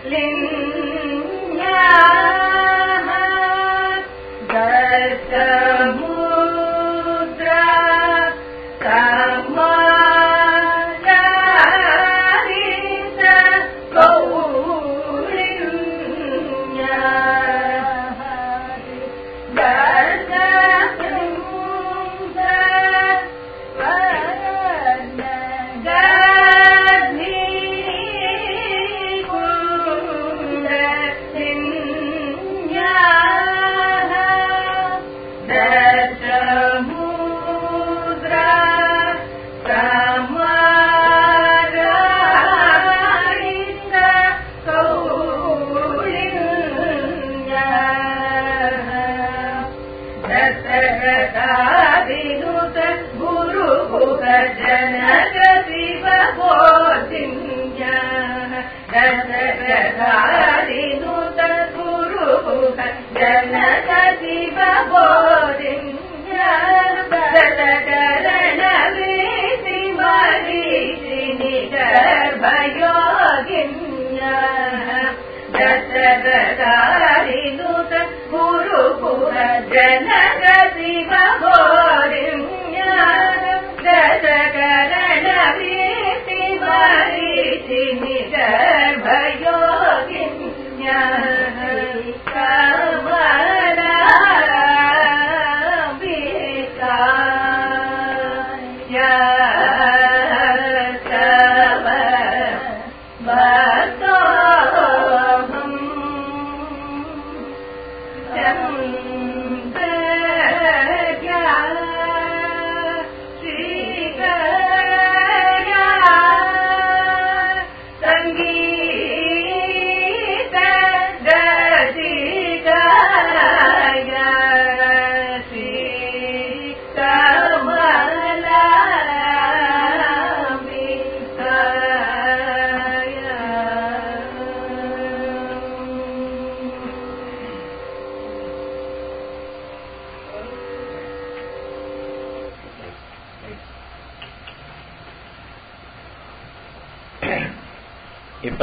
இப்ப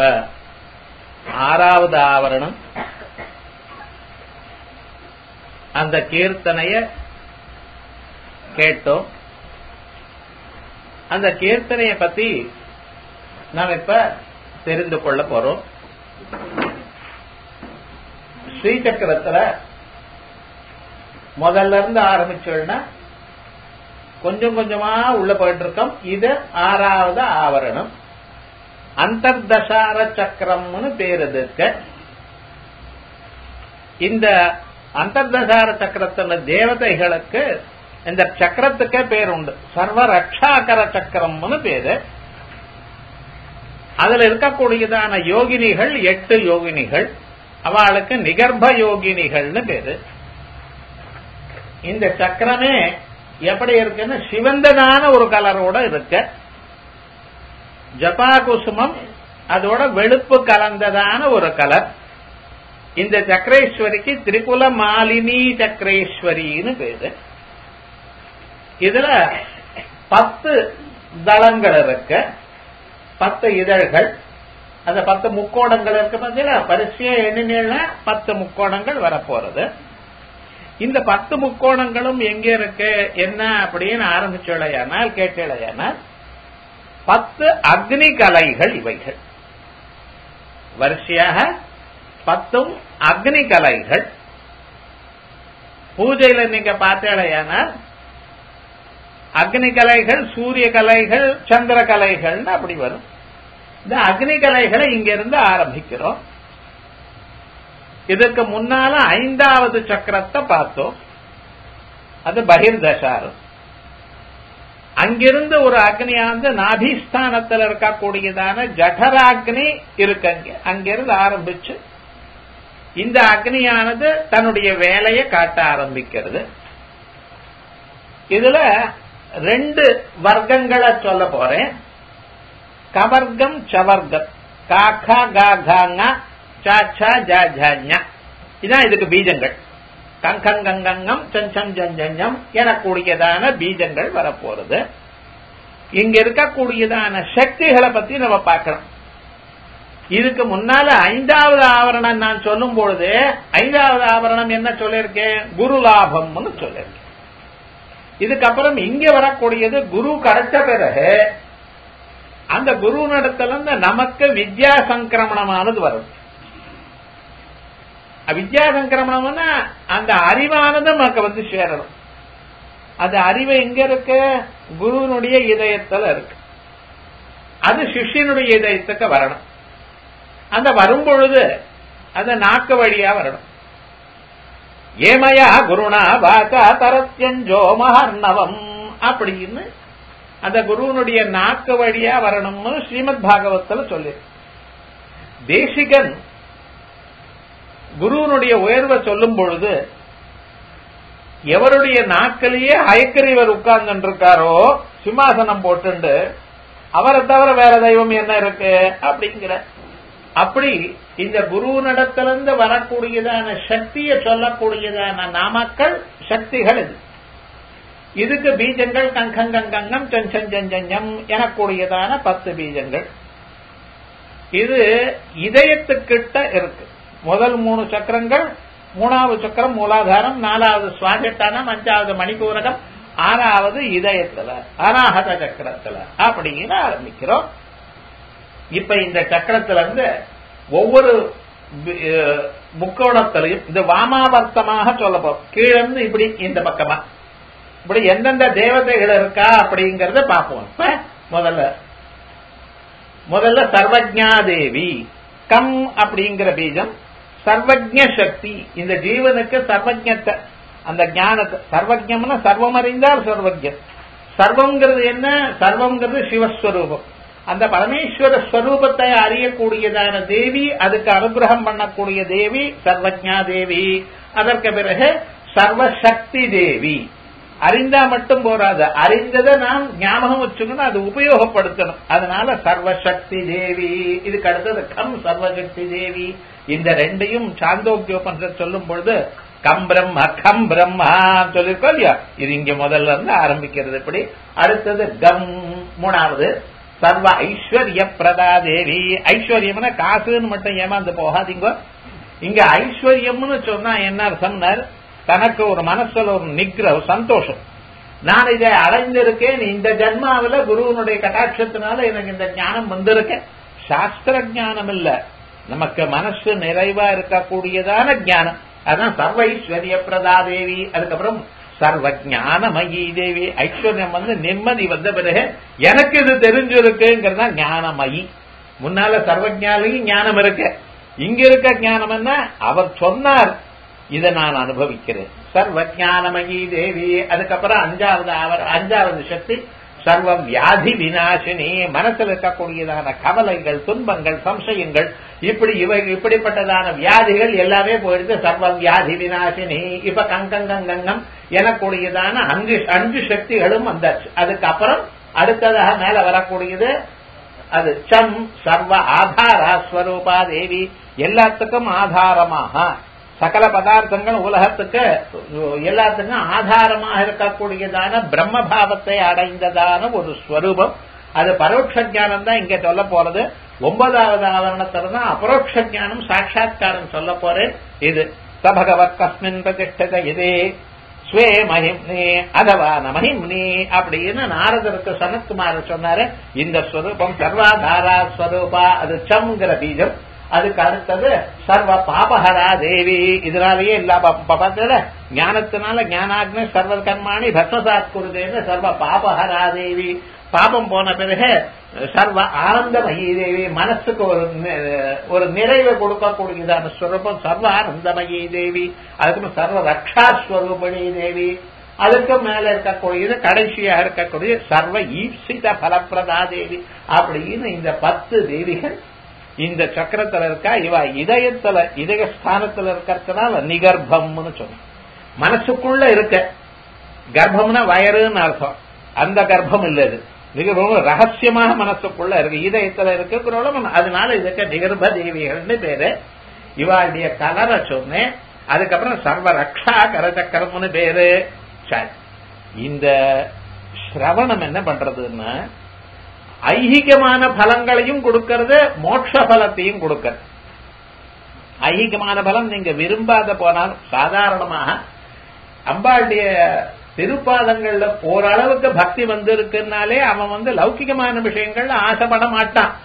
ஆறாவது ஆவரணம் அந்த கீர்த்தனைய கேட்டோம். அந்த கீர்த்தனைய பத்தி நாம் இப்ப தெரிந்து கொள்ள போறோம். ஸ்ரீசக்கரத்துல முதல்ல இருந்து ஆரம்பிச்சோம்னா கொஞ்சம் கொஞ்சமா உள்ள போயிட்டு இருக்கோம். இது ஆறாவது ஆவரணம். அந்தர்தசார சக்கரம்னு பேரு இருக்கு. இந்த அந்தர்தசார சக்கரத்தின் தேவதைகளுக்கு இந்த சக்கரத்துக்கே பேர் உண்டு. சர்வ ரக்ஷாகர சக்கரம்னு பேரு. அதுல இருக்கக்கூடியதான யோகினிகள் 8 யோகினிகள். அவளுக்கு நிகர்ப்ப யோகினிகள்னு பேரு. இந்த சக்கரமே எப்படி இருக்குன்னு சிவந்ததான ஒரு கலரோட இருக்கு. ஜபா குசுமம் அதோட வெளுப்பு கலந்ததான ஒரு கலர். இந்த சக்கரேஸ்வரிக்கு திரிபுல மாலினி சக்கரேஸ்வரின்னு பேரு. இதுல 10 தளங்கள் இருக்கு, 10 இதழ்கள், அந்த 10 முக்கோணங்கள் இருக்கு. பார்த்தீங்களா, வரிசையா எண்ணினா 10 முக்கோணங்கள் வரப்போறது. இந்த 10 முக்கோணங்களும் எங்க இருக்கு என்ன அப்படின்னு ஆரம்பிச்சோடையானால் கேட்டேடையானால் 10 அக்னி கலைகள் இவைகள். வரிசையாக 10 அக்னி கலைகள். பூஜையில நீங்க பார்த்தேடையானால் அக்னி கலைகள், சூரிய கலைகள், சந்திர கலைகள் அப்படி வரும். இந்த அக்னி கலைகளை இங்க இருந்து ஆரம்பிக்கிறோம். இதுக்கு முன்னால 5வது சக்கரத்தை பார்த்தோம். அது பகிர்தசாரம். அங்கிருந்து ஒரு அக்னியானது நாபிஸ்தானத்தில் இருக்கக்கூடியதான ஜடராக்னி இருக்குங்க. அங்கிருந்து ஆரம்பிச்சு இந்த அக்னியானது தன்னுடைய வேலையை காட்ட ஆரம்பிக்கிறது. இதுல 2 வர்க்கங்களை சொல்ல போறேன். கவர்க்கம் சவர்க்கம். காக்கா காகாங்க சாச்சா ஜாஜாஞா. இதான் இதுக்கு பீஜங்கள். கங்கங்கங்கம் சஞ்சம் ஜஞ்சம் எனக்கூடியதான பீஜங்கள் வரப்போறது. இங்க இருக்கக்கூடியதான சக்திகளை பத்தி நம்ம பார்க்கணும். இதுக்கு முன்னால 5வது ஆவரணம் நான் சொல்லும் பொழுது 5வது ஆவரணம் என்ன சொல்லிருக்கேன்? குரு லாபம்னு சொல்லிருக்கேன். இதுக்கப்புறம் இங்க வரக்கூடியது குரு கிடைச்ச பிறகு அந்த குரு நடத்துல நமக்கு வித்யா சங்கிரமணமானது வரும். வித்யா சங்கிரமணம்னா அந்த அறிவானது நமக்கு சேரணும். அந்த அறிவு எங்க இருக்கு? குருனுடைய இதயத்துல இருக்கு. அது சிஷ்யனுடைய இதயத்துக்கு வரணும். அந்த வரும்பொழுது அந்த நாக்கு வழியா வரணும். ஏமயா குருணா வாக்கா தரத்யஞ்சோ மஹர்ணவம் அப்படின்னு அந்த குருனுடைய நாக்கு வழியா வரணும்னு ஸ்ரீமத் பாகவத்துல சொல்லி தேசிகன் குருனுடைய உயர்வை சொல்லும் பொழுது எவருடைய நாக்கிலேயே அயக்கறிவர் உட்கார்ந்து இருக்காரோ சிம்மாசனம் போட்டு அவரை தவிர வேற தெய்வம் என்ன இருக்கு அப்படிங்கிற அப்படி இந்த குரு நடத்திலிருந்து வரக்கூடியதான சக்தியை சொல்லக்கூடியதான நாமக்கள் சக்திகள் இது. இதுக்கு பீஜங்கள் கங்கங்கங்கங்கம் சஞ்சஞ்சஞ்சம் எனக்கூடியதான 10 பீஜங்கள். இது இதயத்துக்கிட்ட இருக்கு. முதல் 3 சக்கரங்கள், 3வது சக்கரம் மூலாதாரம், 4வது சுவாதிஷ்டானம், 5வது மணிபூரகம், 6வது இதயத்துல அநாகத சக்கரத்துல அப்படின்னு ஆரம்பிக்கிறோம். இப்ப இந்த சக்கரத்துல இருந்து ஒவ்வொரு முக்கோணத்திலையும் இந்த வாமாவர்த்தமாக சொல்லப்போம். கீழே இப்படி இந்த பக்கமா இப்படி எந்தெந்த தேவதைகள் இருக்கா அப்படிங்கறத பார்ப்போம். முதல்ல சர்வஜா தேவி கம் அப்படிங்கிற பீஜம் சர்வஜ சக்தி. இந்த ஜீவனுக்கு சர்வஜத்தை அந்த ஞானத்தை சர்வஜம்னா சர்வம் அறிந்தால் சர்வஜன். சர்வம்ங்கிறது என்ன? சர்வம்ங்கிறது சிவஸ்வரூபம். அந்த பரமேஸ்வர ஸ்வரூபத்தை அறியக்கூடியதான தேவி, அதுக்கு அனுகிரகம் பண்ணக்கூடிய தேவி சர்வஜா தேவி. அதற்கு பிறகு சர்வசக்தி தேவி. அறிந்தா மட்டும் போராது, அறிந்ததை நாம் ஞாபகம் வச்சுக்கணும், அது உபயோகப்படுத்தணும். அதனால சர்வசக்தி தேவி. இதுக்கு அடுத்தது கம் சர்வசக்தி தேவி. இந்த ரெண்டையும் சாந்தோக்கியோபனிஷத் சொல்லும் பொழுது கம் பிரம்மா கம் பிரம்மா சொல்லிருக்கோம் இல்லையா? இது இங்க முதல்ல இருந்து ஆரம்பிக்கிறது. இப்படி அடுத்தது கம். 3வது சர்வ ஐஸ்வர்ய பிரதா தேவி. ஐஸ்வர்யம்னா காசுன்னு மட்டும் ஏமாந்து போகாதீங்க. இங்க ஐஸ்வர்யம்னு சொன்னா என்ன அர்த்தம்னா தனக்கு ஒரு மனசுல ஒரு நிகிரக சந்தோஷம். நான் இதை அடைந்திருக்கேன், இந்த ஜன்மாவில குருவனுடைய கட்டாட்சத்தினால எனக்கு இந்த ஞானம் வந்திருக்கேன். சாஸ்திர ஞானம் இல்ல, நமக்கு மனசு நிறைவா இருக்கக்கூடியதான ஞானம். அதான் சர்வ ஐஸ்வர்ய பிரதா தேவி. அதுக்கப்புறம் சர்வ ஞானமயி தேவி. ஐஸ்வர்யம் நிம்மதி வந்த பிறகு எனக்கு இது தெரிஞ்சிருக்குங்கிறதா ஞானமயி. முன்னால சர்வஜானியும் ஞானம் இருக்கு. இங்க இருக்க ஞானம் என்ன? அவர் சொன்னார், இதை நான் அனுபவிக்கிறேன். சர்வ ஞானமயி தேவி. அதுக்கப்புறம் 5வது சக்தி சர்வ வியாதி விநாசினி. மனசில் இருக்கக்கூடியதான கவலைகள், துன்பங்கள், சம்சயங்கள், இப்படிப்பட்டதான வியாதிகள் எல்லாமே போயிடுது. சர்வ வியாதி விநாசினி. இப்ப கங்கங்கங்கம் எனக்கூடியதான 5 சக்திகளும் வந்தாச்சு. அதுக்கப்புறம் அடுத்ததாக மேல வரக்கூடியது அது சம் சர்வ ஆதாரா ஸ்வரூபா தேவி. எல்லாத்துக்கும் ஆதாரமாக சகல பதார்த்தங்கள் உலகத்துக்கு எல்லாத்துக்கும் ஆதாரமாக இருக்கக்கூடியதான பிரம்மபாவத்தை அடைந்ததான ஒரு ஸ்வரூபம். அது பரோட்ச ஞானம் தான் இங்க சொல்ல போறது. 9வது ஆவரணத்துல தான் அபரோக்ஷ ஞானம் சாட்சாத்காரம் சொல்ல போறேன். இது சபகவத் கஸ்மின் பிரதிஷ்டத இதே ஸ்வே மஹிம்னி அதவான மஹிம்னி அப்படின்னு நாரதருக்கு சனத்குமார் சொன்னாரு. இந்த ஸ்வரூபம் சர்வாதாரா ஸ்வரூபா. அது சம்ங்கிற பீஜம். அதுக்கு அடுத்தது சர்வ பாபஹரா தேவி. இதனாலேயே எல்லா பாபத்துல ஞானத்தினால ஞானாக்னி சர்வ கர்மாணி பஸ்மசாத் குருதேன்னு சர்வ பாபஹரா தேவி. பாபம் போன பிறகு சர்வ ஆனந்தமயி தேவி. மனசுக்கு ஒரு நிறைவை கொடுக்கக்கூடியதான ஸ்வரூபம் சர்வ ஆனந்தமயி தேவி. அதுக்கு சர்வ ரக்ஷாஸ்வரூபிணி தேவி. அதுக்கு மேல இருக்கக்கூடியது கடைசியாக இருக்கக்கூடிய சர்வ ஈப்சித பலப்பிரதா தேவி. அப்படின்னு இந்த 10 தேவிகள் இந்த சக்கரத்துல இருக்கா. இவ இதயஸ்தானத்துல இருக்கிறதுனால நிகர்ப்பம்னு சொல்லும். மனசுக்குள்ள இருக்க கர்ப்பம்னா வயறுன்னு அர்த்தம். அந்த கர்ப்பம் இல்ல, இது நிகர்ப்பம் ரகசியமாக மனசுக்குள்ள இருக்கு, இதயத்துல இருக்கு. அதனால இதுக்கு நிகர்ப்ப தேவிகள்னு பேரு. இவாளுடைய கலரை சொன்னேன். அதுக்கப்புறம் சர்வ ரக்ஷா கரச்சக்கரம்னு பேரு. சரி, இந்த சிரவணம் என்ன பண்றதுன்னா ஐகிகமான பலங்களையும் கொடுக்கிறது, மோட்ச பலத்தையும் கொடுக்கிறது. ஐகிகமான பலம் நீங்க விரும்பாத போனால் சாதாரணமாக அம்பாளுடைய திருப்பாதங்கள்ல ஓரளவுக்கு பக்தி வந்திருக்குனாலே அவன் லௌகிகமான விஷயங்கள்ல ஆசைப்பட மாட்டான்.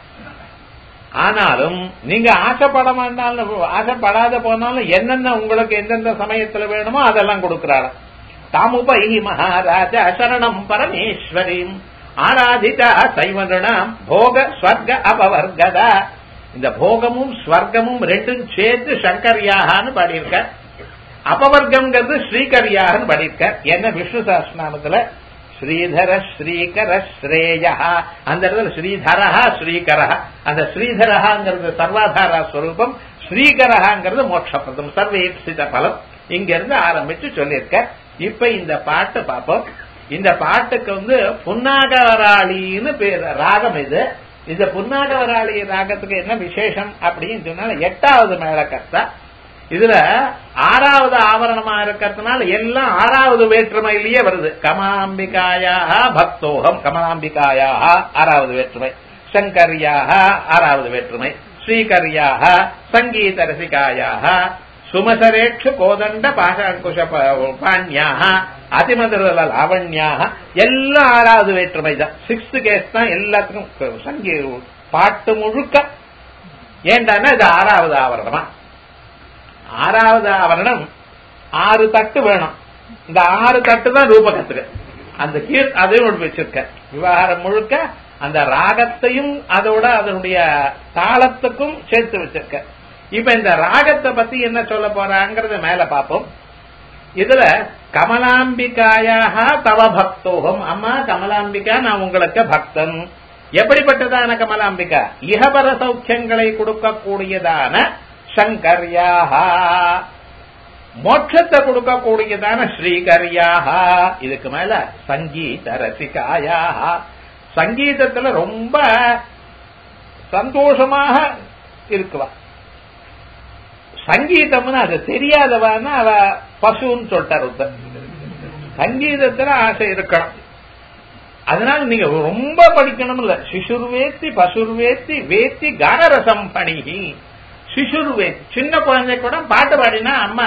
ஆனாலும் நீங்க ஆசைப்படாத போனாலும் என்னென்ன உங்களுக்கு எந்தெந்த சமயத்துல வேணுமோ அதெல்லாம் கொடுக்கிறாள். தாமுபை மகாராஜ சரணம் பரமேஸ்வரியும் ஆராதிதா சைவனாம் போக ஸ்வர்க அபவர்கதா. இந்த போகமும் ஸ்வர்க்கமும் ரெண்டும் சேர்த்து சங்கர்யாகான்னு பாடியிருக்க. அபவர்க்கம்ங்கிறது ஸ்ரீகரியாகன்னு பாடியிருக்க. என்ன விஷ்ணு சஹஸ்ரநாமத்துல ஸ்ரீதர ஸ்ரீகர ஸ்ரேயா, அந்த இடத்துல ஸ்ரீதரஹா ஸ்ரீகரஹா. அந்த ஸ்ரீதரஹாங்கிறது சர்வாதார ஸ்வரூபம், ஸ்ரீகரஹாங்கிறது மோட்சப்பிரதம் சர்வேப்சித பலம். இங்க இருந்து ஆரம்பிச்சு சொல்லியிருக்க. இப்ப இந்த பாட்டு பார்ப்போம். இந்த பாட்டுக்கு புன்னாகவராளின்னு பேர் ராகம். இந்த புன்னாகவராளி ராகத்துக்கு என்ன விசேஷம் அப்படின்னு சொன்னா 8வது மேளகர்த்தா. இதுல 6வது ஆவரணமா இருக்கிறதுனால எல்லாம் 6வது வேற்றுமையிலேயே வருது. கமலாம்பிகாயாக பக்தோகம், கமலாம்பிகாயாக 6வது வேற்றுமை, சங்கர்யாக 6வது வேற்றுமை, ஸ்ரீகர்யாக சங்கீத ரசிகாயாக, சுமசரேட்சு கோதண்ட பாசாங்குஷ பாண்யாக அதிமதுர லாவண்யாக, எல்லாம் 6வது வேற்றுமை தான். 6th கேஸ் தான் எல்லாத்துக்கும் பாட்டு முழுக்க. ஏண்டானா இது 6வது ஆவரணமா. 6வது ஆவரணம் 6 தட்டு வேணும். இந்த 6 தட்டு தான் ரூபகத்துக்கு. அந்த அதையும் வச்சிருக்க. விவகாரம் முழுக்க அந்த ராகத்தையும் அதோட அதனுடைய தாளத்துக்கும் சேர்த்து வச்சிருக்க. இப்ப இந்த ராகத்தை பத்தி என்ன சொல்ல போறாங்கிறத மேல பார்ப்போம். இதுல கமலாம்பிகாயாக தவ பக்தோகம். அம்மா கமலாம்பிகா, நான் உங்களுக்கு பக்தன். எப்படிப்பட்டதான கமலாம்பிகா? இஹபர சௌக்கியங்களை கொடுக்கக்கூடியதான சங்கர்யாக, மோட்சத்தை கொடுக்கக்கூடியதான ஸ்ரீகர்யாக. இதுக்கு மேல சங்கீத ரசிகாயாக, சங்கீதத்துல ரொம்ப சந்தோஷமாக இருக்குவா. சங்கீதம்னு அது தெரியாதவான்னு அவ பசுன்னு சொல்லிட்டார். சங்கீதத்துல ஆசை இருக்கணும். அதனால நீங்க ரொம்ப படிக்கணும் இல்ல. சிசுர்வேத்தி பசுர்வேத்தி வேத்தி கானரசம் பணிகி. சிசுர்வேத்தி சின்ன குழந்தை கூட பாட்டு பாடினா அம்மா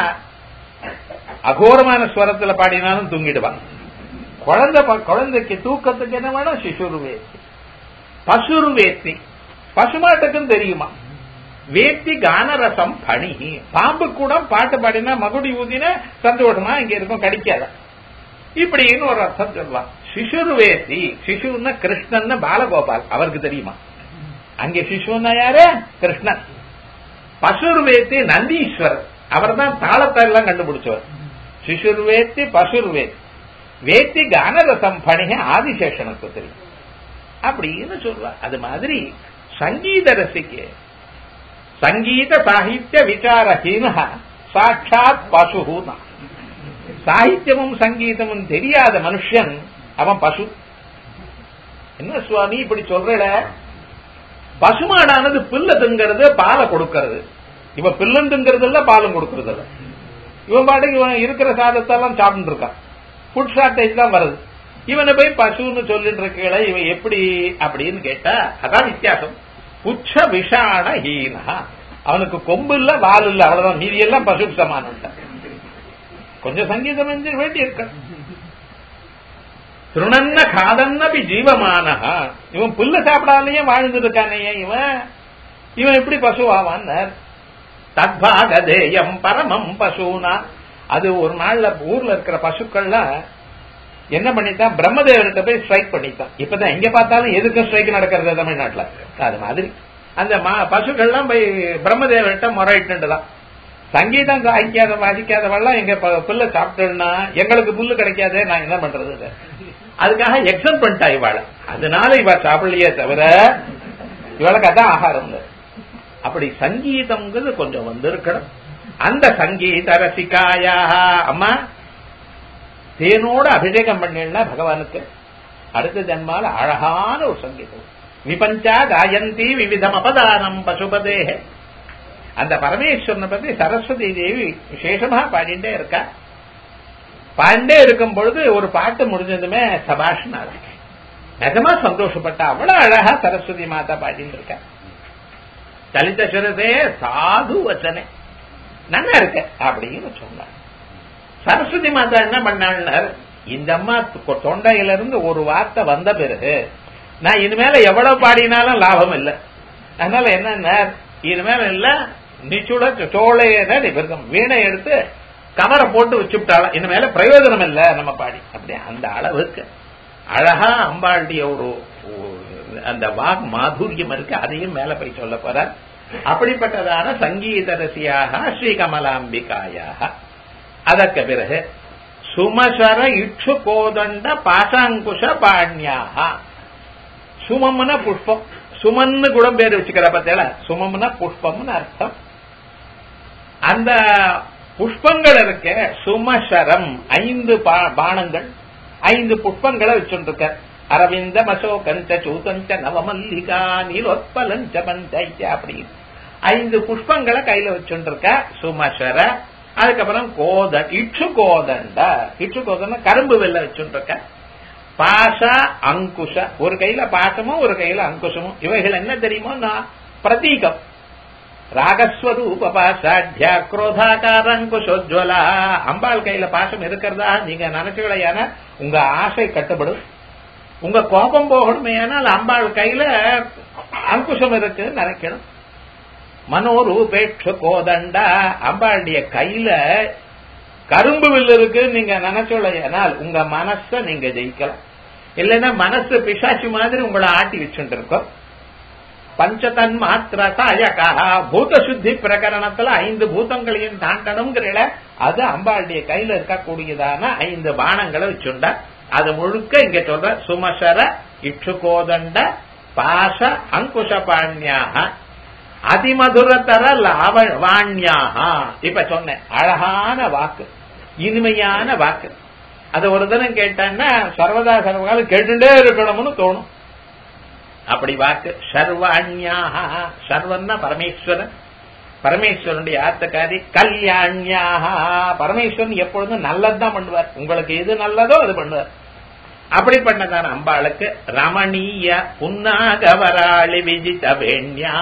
அகோரமான ஸ்வரத்துல பாடினாலும் தூங்கிடுவான். குழந்தைக்கு தூக்கத்துக்கு என்ன வேணும்? சிசுர்வேத்தி. பசுர்வேத்தி பசுமாட்டுக்கும் தெரியுமா? வேத்தி கானரசம் பணிகி. பாம்பு கூட பாட்டு பாடினா மகுடி ஊதினா சந்தோஷமா இங்க இருக்கும், கடிக்காத இப்படின்னு ஒரு அர்த்தம் சொல்லலாம். சிசுர்வேத்தி, சிசுன்னா கிருஷ்ணன் பாலகோபால், அவருக்கு தெரியுமா? அங்கே சிசுன்னா யாரு? கிருஷ்ணன். பசுர்வேத்தி நந்தீஸ்வரர், அவர் தான் தாளத்தை எல்லாம் கண்டுபிடிச்சவர். சிசுர்வேத்தி பசுர்வேத்தி வேத்தி கானரசம் பணிக ஆதிசேஷனுக்கு தெரியும் அப்படின்னு சொல்லுவா. அது மாதிரி சங்கீத ரசிக்க சங்கீத சாகித்ய விசாரஹீன சாட்சாத் பசுனா. சாகித்யமும் சங்கீதமும் தெரியாத மனுஷன் அவன் பசு. என்ன சுவாமி இப்படி சொல்ற? பசுமாடானது பில்லு திங்கிறது, பாலை கொடுக்கிறது. இவன் பில்லன் திங்கிறது இல்ல, பாலும் கொடுக்கறது இல்ல. இவன் பாட்டுக்கு இவன் இருக்கிற சாதத்தெல்லாம் சாப்பிட்டு இருக்கான். ஃபுட் ஷார்டேஜ் தான் வருது. இவனை போய் பசுன்னு சொல்லிட்டு இருக்கீங்கள, இவன் எப்படி அப்படின்னு கேட்டா அதான் வித்தியாசம். புச்ச விஷாண ஹீனா. அவனுக்கு கொம்பு இல்ல, வால் இல்ல, அவ்வளவுதான். மீதி எல்லாம் பசுக்கு சமானம். கொஞ்சம் சங்கீதம் வேண்டி இருக்க. திருணன்ன காதன்னபி ஜீவமானஹா. இவன் புல்ல சாப்பிடாமலேயே வாழ்ந்து இருக்கானே இவன் எப்படி பசுவாவான்? தத்பாகதேயம் பரமம் பசுனா. அது ஒரு நாள்ல ஊர்ல இருக்கிற பசுக்கள்லாம் என்ன பண்ணித்தான், பிரம்மதேவர்கிட்ட போய் ஸ்ட்ரைக் பண்ணித்தான். இப்பதான் எங்க பார்த்தாலும் எதுக்கும் ஸ்ட்ரைக் நடக்கிறது தமிழ்நாட்டுல. அது மாதிரி அந்த பசுக்கள்லாம் போய் பிரம்மதேவர்கிட்ட முறையிட்டுதான், சங்கீதம் வாசிக்காதவெல்லாம் எங்க புல்ல சாப்பிட்டோம்னா எங்களுக்கு புல்லு கிடைக்காதே, நான் என்ன பண்றது? அதுக்காக எக்ஸம் பண்ணிட்டா இவாள. அதனால இவ சாப்பிடலையே தவிர இவளுக்கு அதான் ஆகாரம். அப்படி சங்கீதம்ங்கிறது கொஞ்சம் வந்திருக்கணும். அந்த சங்கீத ரசிகாயா. அம்மா தேனோட அபிஷேகம் பண்ணா பகவானுக்கு அடுத்த ஜன்மால அழகான ஒரு சங்கீதம். விபஞ்சா காயந்தி விவிதம் அபதானம் பசுபதே. அந்த பரமேஸ்வரனை பத்தி சரஸ்வதி தேவி விசேஷமா பாடிண்டே இருக்கா. பாண்டே இருக்கும் பொழுது ஒரு பாட்டு முடிஞ்சதுமே சபாஷ் நிஜமா சந்தோஷப்பட்ட அவ்வளவு அழகா சரஸ்வதி மாதா பாடிட்டு இருக்க. தலித சிரசே சாது வச்சனே நல்லா இருக்க அப்படின்னு சொன்னார். சரஸ்வதி மாதா என்ன பண்ணாள், இந்த அம்மா தொண்டையில இருந்து ஒரு வார்த்தை வந்த பிறகு நான் இனிமேல எவ்வளவு பாடினாலும் லாபம் இல்லை, அதனால என்ன இனிமேல இல்ல நிச்சுட சோழையன வீணை எடுத்து கவரை போட்டு வச்சுட்டாலும் இனிமேல பிரயோஜனம் இல்ல நம்ம பாடி. அப்படி அந்த அளவுக்கு அழகா அம்பாளுடைய ஒரு அந்த வாக் மாதுரியம் இருக்கு. அதையும் மேல போய் சொல்ல போறார். அப்படிப்பட்டதான சங்கீத ரசியாக ஸ்ரீ கமலாம்பிகாயாக. அதற்கு பிறகு சுமசர இட்சு கோதண்ட பாசாங்குஷ பாண்யாக. சுமம்னா புஷ்பம், சுமன்னு கூட பேர் வச்சுக்கிற பத்தில சுமம்னா புஷ்பம்னு அர்த்தம். அந்த புஷ்பங்கள் இருக்க சுமசரம் 5 பானங்கள் 5 புஷ்பங்களை வச்சுருக்க. அரவிந்த மசோகஞ்ச சூதஞ்ச நவமல்லிகா நீலோத்பலஞ்ச பஞ்ச அப்படி 5 புஷ்பங்களை கையில வச்சுருக்க சுமசர. அதுக்கப்புறம் இட்சு கோதண்ட, இட்சு கோதண்ட கரும்பு வெள்ள வச்சுருக்க. பாச அங்குஷ, ஒரு கையில பாசமும் ஒரு கையில அங்குஷமும். இவைகள் என்ன தெரியுமோ பிரதீகம். ராகஸ்வரூப பாசாட்யா குரோதாகார அங்குஷோஜ்வலா. அம்பாள் கையில பாசம் இருக்கிறதா நீங்க நினைச்சுக்கலையான உங்க ஆசை கட்டுப்படும். உங்க கோபம் போகணுமே ஆனால் அம்பாள் கையில அங்குஷம் இருக்குன்னு நினைக்கணும். மனோரூபேட்சு கோதண்டா, அம்பாளுடைய கையில கரும்பு வில் இருக்கு நீங்க நினைச்சுக்கலையானால் உங்க மனச நீங்க ஜெயிக்கலாம். இல்லைன்னா மனசு பிசாசி மாதிரி உங்களை ஆட்டி வச்சுட்டு இருக்கோம். பஞ்சதன் மாத்திர சாயகா, பூத சுத்தி பிரகரணத்துல 5 பூதங்களையும் தாண்டணுங்கிற அது அம்பாளுடைய கையில இருக்கக்கூடியதான 5 பானங்களை வச்சுண்டா. அது முழுக்க இங்க சொல்ற சுமசர இட்சுகோதண்ட பாச அங்குஷ பாண்யாக அதிமதுரதர லாவண்யாக. இப்ப சொன்னேன் அழகான வாக்கு, இனிமையான வாக்கு. அது ஒரு தினம் கேட்டான்னா சர்வதா சர்வகாலம் கேட்டுட்டே இருக்கணும்னு தோணும். அப்படி வாக்கு சர்வாண்யாக. சர்வன்னா பரமேஸ்வரன், பரமேஸ்வரனுடைய ஆத்தக்காரி. கல்யாண்யாக, பரமேஸ்வரன் எப்பொழுதும் நல்லதுதான் பண்ணுவார். உங்களுக்கு எது நல்லதோ அது பண்ணுவார். அப்படி பண்ணதான அம்பாளுக்கு ரமணீய புன்னாகவராளி விஜித வேண்யா.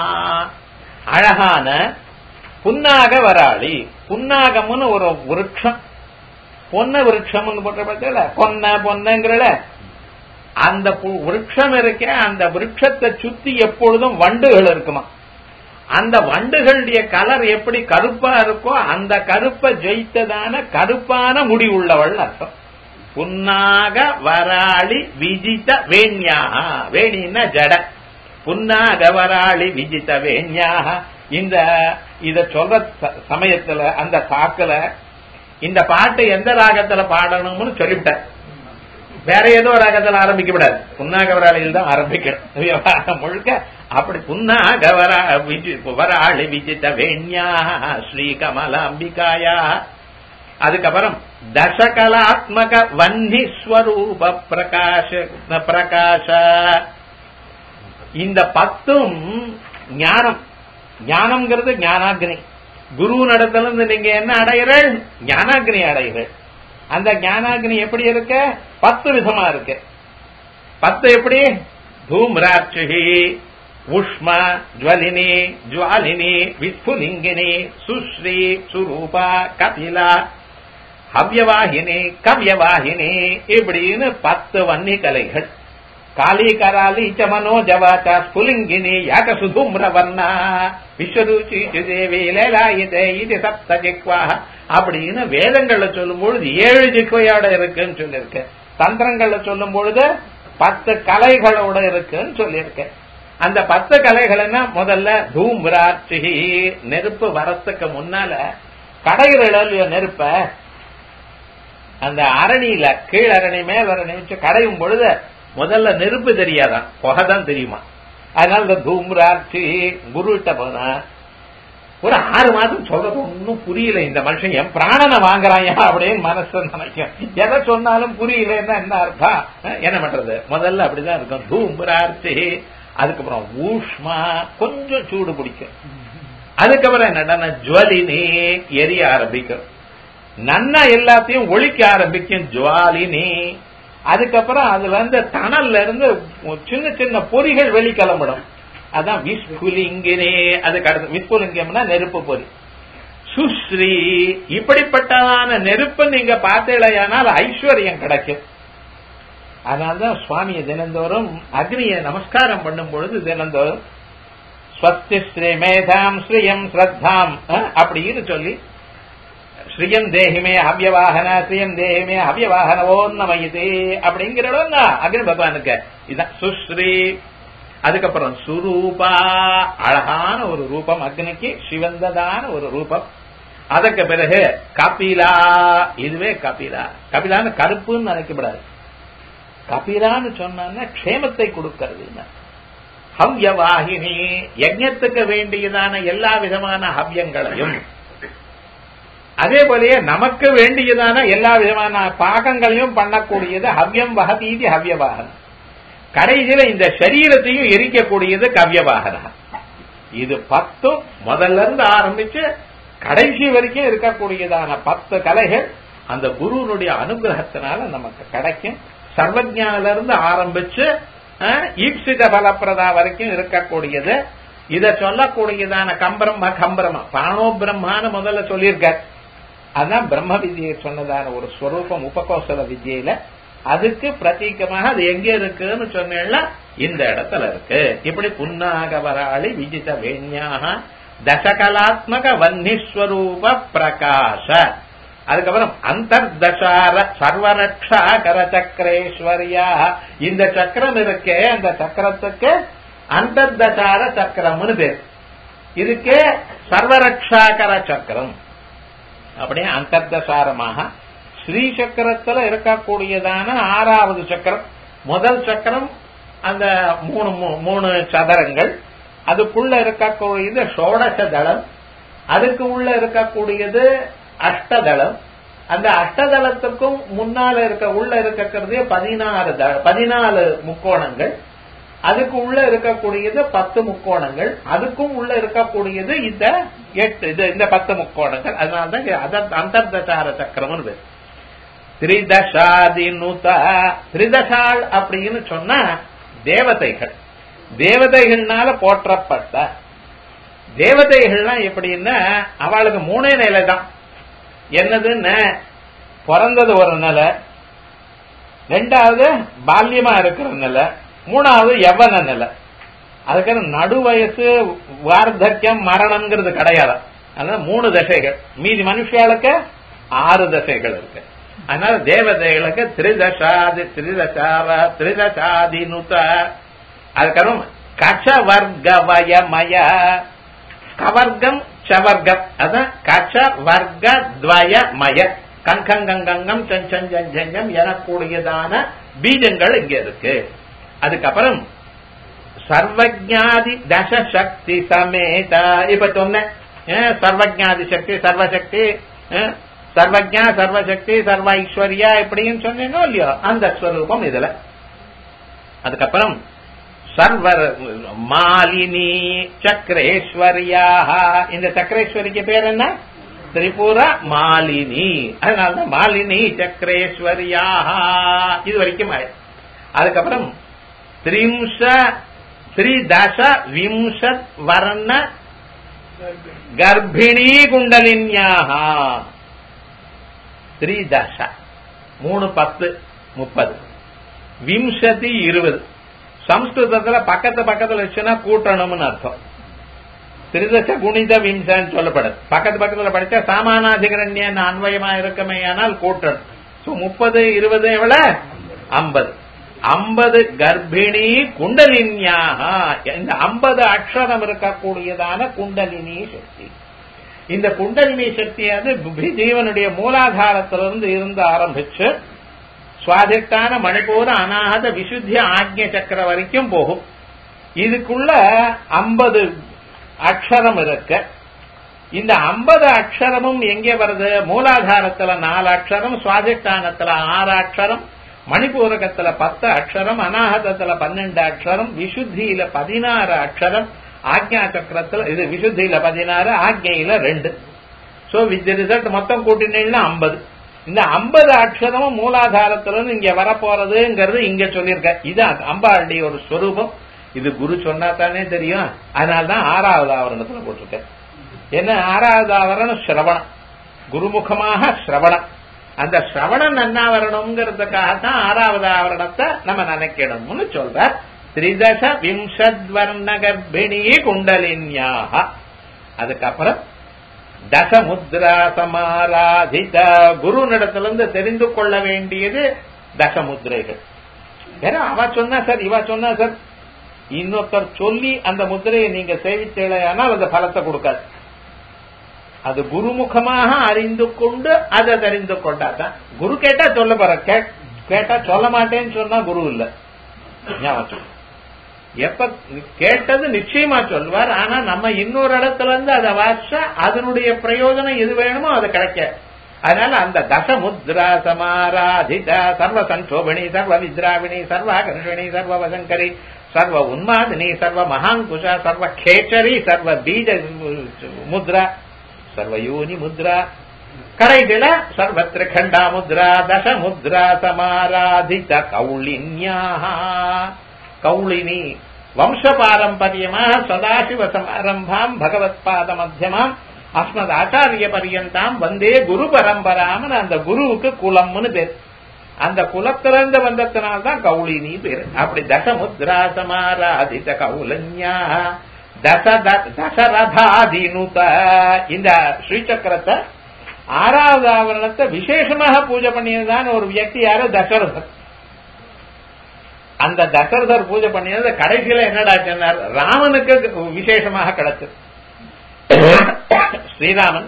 அழகான புன்னாகவராளி. புன்னாகம்னு ஒரு விருட்சம், பொன்ன விருட்சம்னு போட்ட பார்த்தல பொன்னங்கிறல அந்த விருட்சம் இருக்க. அந்த விருட்சத்தை சுத்தி எப்பொழுதும் வண்டுகள் இருக்குமா. அந்த வண்டுகளுடைய கலர் எப்படி கருப்பா இருக்கோ அந்த கருப்பை ஜெயித்ததான கருப்பான முடி உள்ளவள் அர்த்தம். புன்னாக வராளி விஜித வேண்யா. வேணின்னா ஜட. புன்னாக வராளி விஜித வேண்யா. இத சொல்ற சமயத்துல அந்த சாக்குல இந்த பாட்டை எந்த ராகத்துல பாடணும்னு சொல்லிவிட்டார். வேற ஏதோ ராகத்தில் ஆரம்பிக்க விடாது, புன்னாகவராளியில் தான் ஆரம்பிக்கணும் முழுக்க. அப்படி புன்னாகவராளி விஜித வேண்யா ஸ்ரீ கமலாம்பிகாயா. அதுக்கப்புறம் தசகலாத்மக வன்னி ஸ்வரூப பிரகாஷ. இந்த 10ம் ஞானம். ஞானம்ங்கிறது ஞானாக்னி. குரு நடத்துல இருந்து நீங்க என்ன அடைகிறீர்கள்? ஞானாக்னி அடைகிறீர்கள். அந்த ஞானாக்னி எப்படி இருக்கு? 10 விதமா இருக்கு. 10 எப்படி? தூம்ராட்சி, உஷ்ம, ஜுவலினி, ஜுவாலினி, விஸ்புலிங்கினி, சுஸ்ரீ, சுரூபா, கபிலா, ஹவ்யவாகினி, கவ்யவாகினி இப்படின்னு 10 வன்னி கலைகள். காளி கராலி சமனோ ஜவாச்ச ஸ்புலிங்கினி யாக சுதூம்ர வர்ணா விஸ்வரூச்சி தேவி லேலாயுதே இது சப்த ஜிக்வா அப்படின்னு வேதங்கள்ல சொல்லும் பொழுது 7 ஜிக்வையோட இருக்குன்னு சொல்லியிருக்க. தந்திரங்கள்ல சொல்லும் பொழுது 10 கலைகளோட இருக்குன்னு சொல்லியிருக்க. அந்த 10 கலைகள் என்ன? முதல்ல தூம்ராட்சி, நெருப்பு வரத்துக்கு முன்னால கடையில நெருப்ப அந்த அரணியில கீழரணி மேலரணி வச்சு கடையும் பொழுது முதல்ல நெருப்பு தெரியாதான், புகைதான் தெரியுமா. அதனால இந்த தூம்ராட்சி குருட்ட போனா ஒரு 6 மாதம் சொல்றது ஒன்னும் புரியல. இந்த மனுஷன் என் பிராணனை வாங்குறாயா அப்படின்னு மனசு நினைக்கும். எதை சொன்னாலும் புரியலன்னா என்ன அர்த்தம்? என்ன பண்றது? முதல்ல அப்படிதான் இருக்கும் தூம்ராட்சி. அதுக்கப்புறம் ஊஷ்மா, கொஞ்சம் சூடு பிடிக்கும். அதுக்கப்புறம் என்னன்னா ஜுவலினி, எரிய ஆரம்பிக்கும். நன்னா எல்லாத்தையும் ஒழிக்க ஆரம்பிக்கும் ஜுவாலினி. அதுக்கப்புறம் அதுல இருந்து தணல்ல இருந்து சின்ன சின்ன பொறிகள் வெளிக்கிளம்பிடும். அதான் விஸ்புலிங்கினே. அதுக்கு அடுத்து விஸ்புலிங்கம்னா நெருப்பு பொறி. சுஸ்ரீ இப்படிப்பட்டதான நெருப்பு நீங்க பார்த்தீங்களேயானால் ஐஸ்வர்யம் கிடைக்கும். அதனால்தான் சுவாமியை தினந்தோறும் அக்னியை நமஸ்காரம் பண்ணும் பொழுது தினந்தோறும் ஸ்வஸ்தி ஸ்ரீ மேதாம் ஸ்ரீயம் ஸ்ரத்தாம் அப்படின்னு சொல்லி ஸ்ரீயம் தேகிமே அவ்யவாகன ஸ்ரீயம் தேகிமே அவ்யவாகனவோன்னமயதே அப்படிங்கிறவங்க அக்னி பகவானுக்கு இதுதான் சுஸ்ரீ. அதுக்கப்புறம் சுரூபா அழகான ஒரு ரூபம் அக்னிக்கு, சிவந்ததான ஒரு ரூபம். அதற்கு பிறகு கபிலா. இதுவே கபிலா. கபிலான்னு கருப்புன்னு நினைக்கப்படாது. கபிலான்னு சொன்னா க்ஷேமத்தை கொடுக்கிறது. ஹவ்யவாகினி யஜ்ஞத்துக்கு வேண்டியதான எல்லா விதமான ஹவ்யங்களையும், அதே போலயே நமக்கு வேண்டியதான எல்லா விதமான பாகங்களையும் பண்ணக்கூடியது ஹவ்யம் வகதீதி ஹவ்யவாகனம். கடைசியில இந்த சரீரத்தையும் எரிக்கக்கூடியது கவ்யவாகனம். இது 10 முதல்ல இருந்து ஆரம்பிச்சு கடைசி வரைக்கும் இருக்கக்கூடியதான 10 கலைகள் அந்த குருனுடைய அனுகிரகத்தினால நமக்கு கிடைக்கும். சர்வஜானில இருந்து ஆரம்பிச்சு ஈப்சித பலப்பிரதா வரைக்கும் இருக்கக்கூடியது. இத சொல்லக்கூடியதான கம்பிரம்ம கம்பிரம பாணோ பிரம்மான்னு முதல்ல சொல்லியிருக்கார். அதான் பிரம்ம வித்யை சொன்னதான ஒரு ஸ்வரூபம் உபகோசல வித்யில. அதுக்கு பிரதீகமாக அது எங்க இருக்குன்னு சொன்னா இந்த இடத்துல இருக்கு. இப்படி புன்னாகவராளி விஜித வேண்யாக தசகலாத்மக வன்னிஸ்வரூப பிரகாச. அதுக்கப்புறம் அந்தர்தசார சர்வரக்ஷா கர சக்கரேஸ்வரியா. இந்த சக்கரம் இருக்கே, அந்த சக்கரத்துக்கு அந்தர்தசார சக்கரம்னு பேர். இதுக்கே சர்வரக்ஷாகர சக்கரம். அப்படியே அந்தர்தசாரமாக ஸ்ரீ சக்கரத்துல இருக்கக்கூடியதான 6வது சக்கரம். முதல் சக்கரம் அந்த 3 சதுரங்கள், அதுக்குள்ள இருக்கக்கூடியது ஷோடச தளம், அதுக்கு உள்ள இருக்கக்கூடியது அஷ்டதளம். அந்த அஷ்டதளத்துக்கும் முன்னால உள்ள இருக்கிறது 14 முக்கோணங்கள், அதுக்கு உள்ள இருக்கக்கூடியது 10 முக்கோணங்கள், அதுக்கும் உள்ள இருக்கக்கூடியது இந்த 8 இந்த 10 முக்கோணங்கள். அதனால்தான் அந்தர்தசார சக்கரம் பேர். திரிதசாதினுதா. திரிதசாள் அப்படின்னு சொன்னா தேவதைகள். தேவதைகள்னால போற்றப்பட்ட தேவதைகள்லாம் எப்படின்னா அவளுக்கு 3 நிலை தான். என்னதுன்னு பிறந்தது ஒரு நிலை, 2வது பால்யமா இருக்கிற நிலை, 3வது யவன நிலை. அதுக்கு நடு வயசு வார்த்தக்கியம் மரணம்ங்கிறது கிடையாது. அதனால 3 தசைகள். மீதி மனுஷாளுக்கு 6 தசைகள் இருக்கு. அதனால தேவதைகளுக்கு திரிதசாதினுத. அதுக்கப்புறம் கச்சவர்க வயமய. கவர்க்கம் சவர்க்கம். அதான் கச்ச வர்க்க துவயமய. கங்கங்கங்கம் சஞ்சஞ்சஞ்சம் எனக்கூடியதான பீஜங்கள் இங்க இருக்கு. அதுக்கப்புறம் சர்வஜாதி தசசக்தி சமேத. இப்ப சொன்ன சர்வஜாதி சக்தி, சர்வசக்தி, சர்வஜா, சர்வசக்தி, சர்வ ஐஸ்வர்யா இப்படின்னு சொன்னேனோ இல்லையோ அந்த ஸ்வரூபம் இதுல. அதுக்கப்புறம் சர்வ மாலினி சக்கரேஸ்வரியா. இந்த சக்கரேஸ்வரிக்கு பேர் என்ன? திரிபுர மாலினி. அதனால மாலினி சக்கரேஸ்வரியா இது வரைக்கும். அதுக்கப்புறம் திரிதச விம்சத் வர்ண கர்ப்பிணி குண்டலின்யாக. திரிதச 3 10 30, விம்சதி 20. சம்ஸ்கிருதத்துல பக்கத்துல வச்சுன்னா கூட்டணும்னு அர்த்தம். திரிதச குணித விம்சன்னு சொல்லப்படுது. பக்கத்துல படிச்சா சாமானாதிகரண்ய அன்வயமா இருக்குமே ஆனால் கூட்டணும். 30 20 எவ்வளவு? 50. 50 கர்ப்பிணி குண்டலினியாக. இந்த 50 அக்ஷரம் இருக்கக்கூடியதான குண்டலினி சக்தி. இந்த குண்டலினி சக்தியானது ஜீவனுடைய மூலாதாரத்திலிருந்து இருந்து ஆரம்பிச்சு சுவாதிஷ்டான மணிப்பூர அநாகத விசுத்தி ஆக்ஞ சக்கர வரைக்கும் போகும். இதுக்குள்ள 50 அக்ஷரம் இருக்கு. இந்த 50 அக்ஷரமும் எங்கே வருது? மூலாதாரத்துல 4 அக்ஷரம், சுவாதிஷ்டானத்துல 6 அக்ஷரம், மணிப்பூரகத்துல 10 அக்ஷரம், அநாகதத்துல 12 அக்ஷரம், விசுத்தியில 16 அக்ஷரம், ஆக்ஞா சக்கரத்துல இது விசுத்தியில 16, ஆக்ஞையில 2. சோ வித் ரிசல்ட் மொத்தம் கூட்டினீங்கன்னா 50. இந்த 50 அக்ஷரமும் மூலாதாரத்திலிருந்து இங்க வரப்போறதுங்கிறது இங்க சொல்லியிருக்க. இது அம்பாளுடைய ஒரு ஸ்வரூபம். இது குரு சொன்னா தானே தெரியும். அதனால்தான் 6வது ஆவரணத்துல போட்டிருக்க. என்ன 6வது ஆவரணம்? ஸ்ரவணம். குருமுகமாக ஸ்ரவணம். அந்த ஸ்ரவணம் நன்னா வரணுங்கிறதுக்காகத்தான் 6வது ஆவரணத்தை நம்ம நினைக்கணும்னு சொல்ற. திரிதச விம்சத்வர்ண கர்ப்பிணி குண்டலின்யாக. அதுக்கப்புறம் தசமுத்ரா சமாராதித. குரு நடத்திலிருந்து தெரிந்து கொள்ள வேண்டியது தசமுத்ரைகள். வேற அவ சொன்னா சார், இவ சொன்னா சார், இன்னொருத்தர் சொல்லி அந்த முத்திரையை நீங்க சேவித்தேனால் அந்த பலத்தை கொடுக்காது. அது குருமுகமாக அறிந்து கொண்டு அதை தெரிந்து கொண்டாதான். குரு கேட்டா சொல்ல போற, கேட்டா சொல்ல மாட்டேன்னு சொன்னா குரு இல்ல. எப்ப கேட்டது நிச்சயமா சொல்வார். ஆனா நம்ம இன்னொரு இடத்துல இருந்து அதை வாச்சா அதனுடைய பிரயோஜனம் எது வேணுமோ அது கிடைக்க. அதனால அந்த தசமுத்ரா சமாராதித சர்வ சங்கோபிணி சர்வ வித்ராவிணி சர்வாகர்ஷிணி சர்வ வசங்கரி சர்வ உன்மாதினி சர்வ மகாங்குஷ சர்வ கேச்சரி சர்வ பீஜ முத்ரா சர்வ யோனி முத்ரா கடைசில சர்வத்திர கண்டா முத்ரா தசமுத்ரா சமாராதித கௌளின்யா. கௌளினி வம்ச பாரம்பரியமாக சதாசிவ சமாரம்பாம் பகவத்பாத மத்தியமாம் அஸ்மத் ஆச்சாரிய பரியந்தாம் வந்தே குரு பரம்பராம். அந்த குருவுக்கு குலம்னு பேர். அந்த குலத்திலிருந்து வந்ததுனால்தான் கௌளினி பேர். அப்படி தசமுத்ரா சமாராதித கௌலன்யா தசரதாதினுத. இந்த ஸ்ரீசக்கரத்தை 6வது ஆவரணத்தை விசேஷமாக பூஜை பண்ணியதுதான் ஒரு வியக்தி. யாரு? தசரதர். அந்த தசரதர் பூஜை பண்ணியது கடைசியில என்னடா சொன்னார்? ராமனுக்கு விசேஷமாக கிடைச்சது. ஸ்ரீராமன்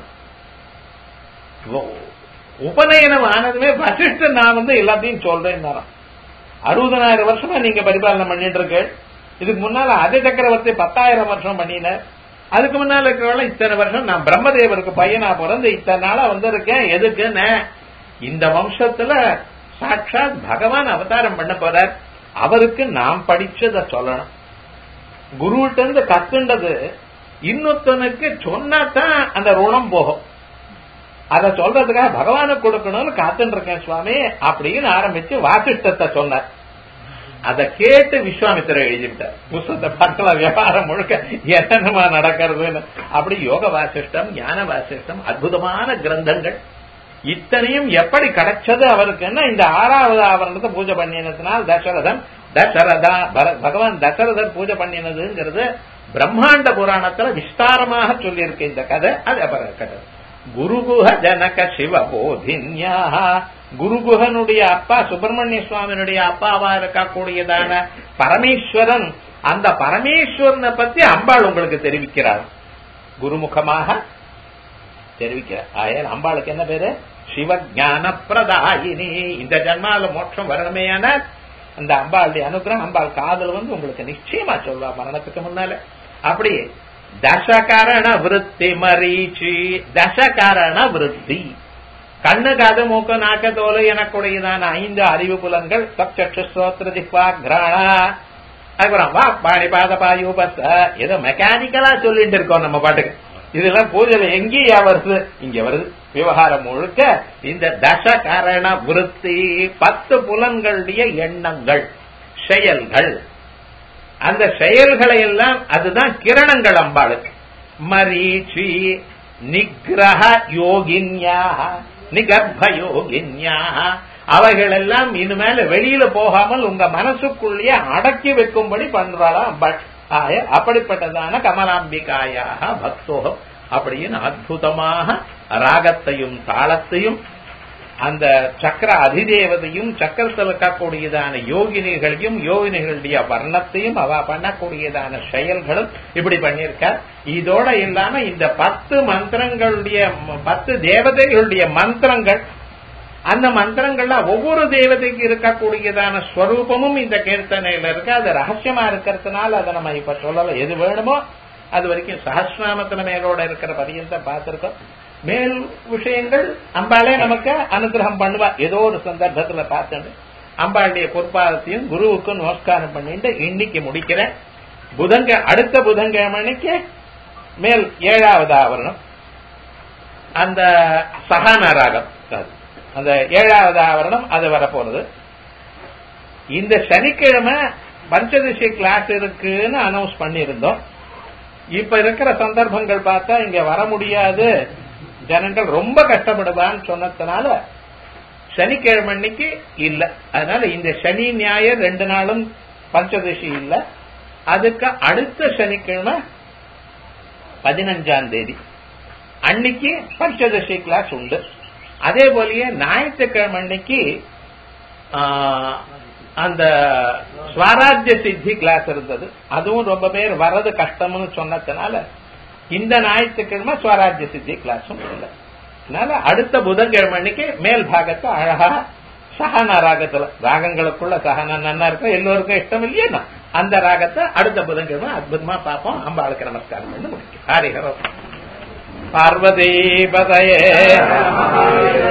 உபநயனம் ஆனதுமே வசிஷ்டர் நான் எல்லாத்தையும் சொல்றேன். 60,000 வருஷமா நீங்க பரிபாலனை பண்ணிட்டு இருக்கு. இதுக்கு முன்னால அதி சக்கரவர்த்தி 10,000 வருஷம் பண்ணினார். அதுக்கு முன்னால இருக்கிறவங்க இத்தனை வருஷம் நான் பிரம்மதேவருக்கு பையனா பிறந்து இத்தனை நாளா வந்திருக்கேன். எதுக்குன்னு இந்த வம்சத்துல சாட்சாத் பகவான் அவதாரம் பண்ண போறார். அவருக்கு நாம் படிச்சத சொல்லணும். குருவிட்ட இருந்து கத்துண்டது இன்னொருத்தனுக்கு சொன்னாதான் அந்த ருணம் போகும். அத சொல்றதுக்காக பகவானுக்கு கொடுக்கணும்னு காத்துட்டு இருக்கேன் சுவாமி அப்படின்னு ஆரம்பிச்சு வாசிஷ்டத்தை சொன்னார். அதை கேட்டு விஸ்வாமித்திரர் எழுதிவிட்டார். புஸ்தகத்தை பார்க்கலாம், வியாபாரம் முழுக்க என்னமா நடக்கிறதுன்னு. அப்படி யோக வாசிஷ்டம், ஞான வாசிஷ்டம், அற்புதமான கிரந்தங்கள் இத்தனையும் எப்படி கிடைச்சது அவருக்குன்னா இந்த 6வது ஆவரணத்தை பூஜை பண்ணினதுனால் பகவான் தசரதர் பூஜை பண்ணினதுங்கிறது பிரம்மாண்ட புராணத்துல விஸ்தாரமாக சொல்லியிருக்கு இந்த கதை. அது அப்புறம் கதை. குருகுஹ ஜனக சிவபோதின்யா. குருகுஹனுடைய அப்பா சுப்பிரமணிய சுவாமியினுடைய அப்பாவா இருக்கக்கூடியதான பரமேஸ்வரன். அந்த பரமேஸ்வரனை பத்தி அம்பாள் உங்களுக்கு தெரிவிக்கிறார், குருமுகமாக தெரிவிக்கிறார். ஆயால் அம்பாளுக்கு என்ன பேரு? சிவஞான பிரதாயினி. இந்த ஜன்மால மோட்சம் வரணுமேயான அந்த அம்பாளுடைய அனுகிரகம் அம்பாள் காதல் உங்களுக்கு நிச்சயமா சொல்வா மரணத்துக்கு முன்னால. அப்படி தசகரண விருத்தி மரீச்சி. தசகரண விருத்தி கண்ணு காது மூக்கு நாக்க தோல் எனக்குடையதான 5 அறிவு புலன்கள். சப்சக்ஷு ஸ்ரோத்ர ஜிஹ்வா கிராணா. அதுக்கப்புறம் வா பாணி பாத பாயு பஸ். ஏதோ மெக்கானிக்கலா சொல்லிட்டு இருக்கோம் நம்ம பாட்டுக்கு. இதெல்லாம் பூஜையில எங்கேயா வருது? இங்க வருது. விவகாரம் முழுக்க இந்த தசகரண விருத்தி 10 புலன்களுடைய எண்ணங்கள், செயல்கள். அந்த செயல்களை எல்லாம் அதுதான் கிரணங்கள் அம்பாளுக்கு. மரீச்சி நிகிரஹ யோகின்யா நிகர்ப்ப யோகின்யா. அவைகள் எல்லாம் இனிமேல வெளியில போகாமல் உங்க மனசுக்குள்ளேயே அடக்கி வைக்கும்படி பண்றாளா அம்பாள். அப்படிப்பட்டதான கமலாம்பிகாயாக பக்தோகம் அப்படின்னு அற்புதமாக ராகத்தையும் தாளத்தையும் அந்த சக்கர அதிதேவதையும் சக்கரத்தில் இருக்கக்கூடியதான யோகினிகளையும் யோகினிகளுடைய வர்ணத்தையும் அவ பண்ணக்கூடியதான செயல்களும் இப்படி பண்ணியிருக்கார். இதோட இல்லாம இந்த 10 மந்திரங்களுடைய 10 தேவதைகளுடைய மந்திரங்கள், அந்த மந்திரங்கள்ல ஒவ்வொரு தேவதைக்கு இருக்கக்கூடியதான ஸ்வரூபமும் இந்த கீர்த்தனையில இருக்கு. அது ரகசியமா இருக்கிறதுனால அதை நம்ம இப்ப சொல்லல. எது வேணுமோ அது வரைக்கும் சஹஸ்ரநாமத்தின மேலோட இருக்கிற பதியத்தை பார்த்திருக்கோம். மேல் விஷயங்கள் அம்பாளே நமக்கு அனுகிரகம் பண்ணுவா. ஏதோ ஒரு சந்தர்ப்பத்துல பார்த்துட்டு அம்பாளுடைய பொற்பாதத்தையும் குருவுக்கும் நமஸ்காரம் பண்ணிட்டு இன்னைக்கு முடிக்கிறேன். அடுத்த புதன்கிழமைக்கு மேல் 7வது ஆவரணம் அந்த சகான ராகம். அந்த 7வது ஆவரணம் அது வரப்போறது. இந்த சனிக்கிழமை பஞ்சதசி கிளாஸ் இருக்குன்னு அனௌன்ஸ் பண்ணியிருந்தோம். இப்ப இருக்கிற சந்தர்ப்பங்கள் பார்த்தா இங்க வர முடியாது, ஜனங்கள் ரொம்ப கஷ்டப்படுவான்னு சொன்னதுனால சனிக்கிழமை அன்னைக்கு இல்ல. அதனால இந்த சனி ஞாயிறு 2 நாளும் பஞ்சதசி இல்ல. அதுக்கு அடுத்த சனிக்கிழமை 15ஆம் தேதி அன்னைக்கு பஞ்சதசி கிளாஸ் உண்டு. அதே போலயே ஞாயிற்றுக்கிழமை அன்னைக்கு அந்த ஸ்வராஜ்ய சித்தி கிளாஸ் இருந்தது. அதுவும் ரொம்ப பேர் வர்றது கஷ்டம்னு சொன்னதுனால இந்த ஞாயிற்றுக்கிழமை ஸ்வராஜ்ய சித்தி கிளாஸும் இல்லை. அதனால அடுத்த புதன்கிழமை அன்னைக்கு மேல் பாகத்தை அழகா சகன ராகத்துல, ராகங்களுக்குள்ள சகன நன்னா இருக்கும், எல்லோருக்கும் இஷ்டம் இல்லையா, அந்த ராகத்தை அடுத்த புதன்கிழமை அற்புதமா பார்ப்போம். அம்பாளுக்கு நமஸ்காரம் பண்ணி முடிக்கும். ஹரிஹரம். பார்வதி பதயே